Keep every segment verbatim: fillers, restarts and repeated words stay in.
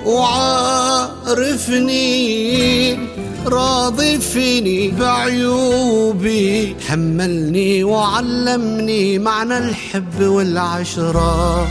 وعارفني راضي فيني بعيوبي، حملني وعلمني معنى الحب والعشرة.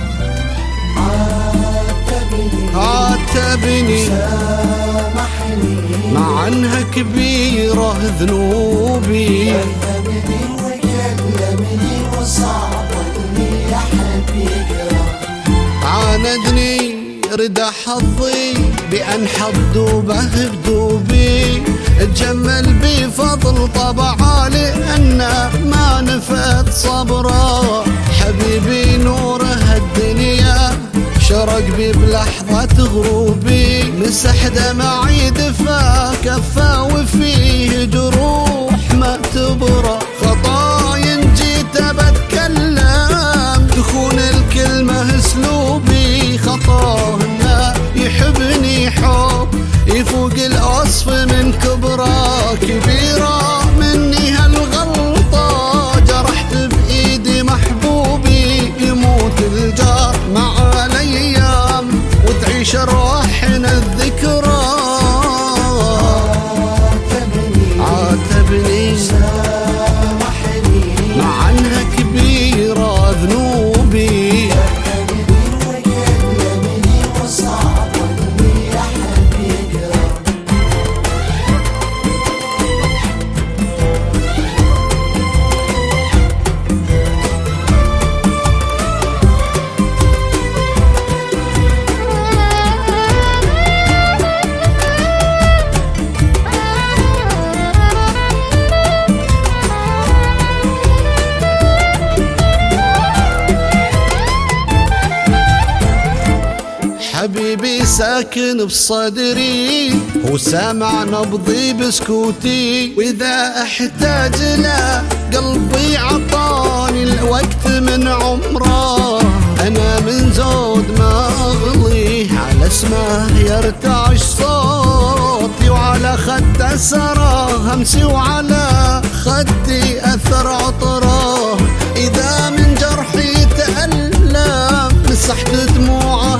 عاتبني عاتبني سامحني مع انها كبيرة ذنوبي، كلمني وكلمني وصعب اني احب يقرا. عاندني رد حظي بأن حضوبه بدوبي، اتجمل بفضل طبعه لأنه ما نفذ صبره. حبيبي نوره الدنيا شرق بي بلحظة غروبي، مسح دمعي دفا كفا وفيه جروح ما تبرى. خطايا جيت بتكلم تخون الكلمة اسلوبي، خطاه انه يحبني حب يفوق الوصف من كبره. كبيرة مني هالغلطة جرحت بإيدي محبوبي، يموت الجار مع الأيام وتعيش أرواحنا الذكرى. عاتبني عاتبني سامحني مع انها كبيرة ذنوبي، كلمني وكلمني وصعب اني احب يقرا. حبيبي ساكن بصدري وسامع نبضي بسكوتي، وإذا احتاج له قلبي عطاني الوقت من عمره. أنا من زود ما أغلي على اسمه يرتعش صوتي، وعلى خده سرى همسي وعلى خدي أثر عطره. إذا من جرحي تألم مسحت دموعه